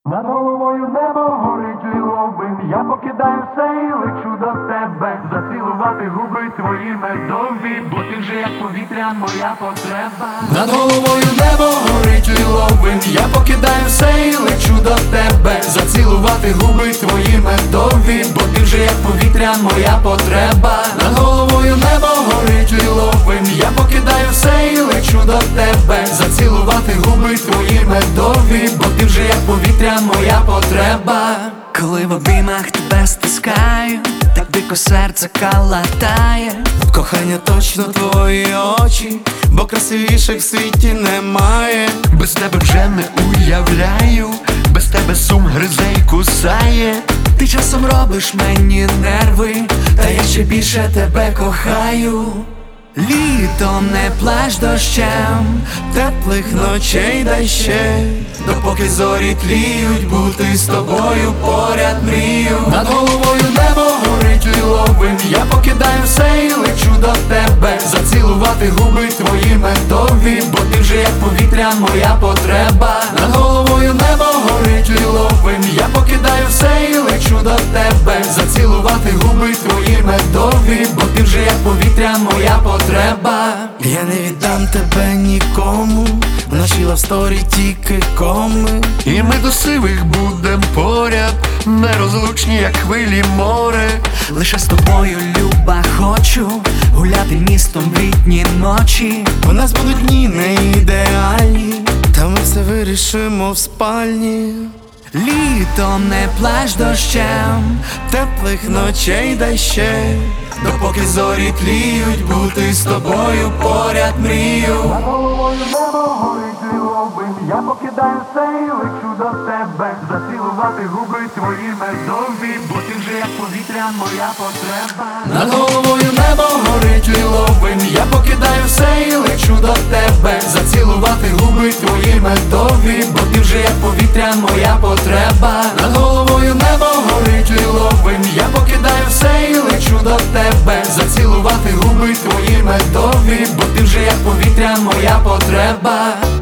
Над головою небо горить ліловим, я покидаю все і лечу до тебе. Зацілувати губи твої медові, бо ти вже як повітря, моя потреба. Над головою небо горить ліловим, я покидаю все і лечу до тебе. Зацілувати губи твої медові, бо ти вже як повітря, моя потреба. Над головою небо горить ліловим, я покидаю все і лечу до тебе. Зацілувати губи твої медові, бо ти вже як повітря, моя потреба. Коли в обіймах тебе стискаю, так дико серце калатає. Кохання точно твої очі, бо красивіших в світі немає. Без тебе вже не уявляю, без тебе сум гризе й кусає. Ти часом робиш мені нерви, та я ще більше тебе кохаю. Літом не плач дощем, теплих ночей дай ще, допоки зорі тліють, бути з тобою поряд мрію. Над головою небо горить ліловим, я покидаю все і лечу до тебе. Зацілувати губи твої медові, бо ти вже як повітря, моя потреба. Над головою небо горить ліловим, я покидаю все і лечу до тебе. Зацілувати губи твої медові, бо ти вже як повітря, моя потреба. Я не віддам тебе нікому, в нашій лавсторі тільки коми. І ми до сивих будем поряд, нерозлучні, як хвилі море. Лише з тобою, люба, хочу гуляти містом в літні ночі. У нас будуть дні не ідеальні, та ми все вирішимо в спальні. Літом не плач дощем, теплих ночей дай ще, допоки зорі тліють, бути з тобою поряд мрію. Над головою небо горить ліловим, я покидаю все і лечу до тебе. Зацілувати губи твої медові, бо ти вже як повітря, моя потреба. Над головою небо горить ліловим, я покидаю все і лечу до тебе. Зацілувати губи твої медові, бо ти вже як повітря, моя потреба. Над головою небо горить ліловим, я покидаю все і лечу до тебе. Зацілувати губи твої медові, бо ти вже як повітря, моя потреба.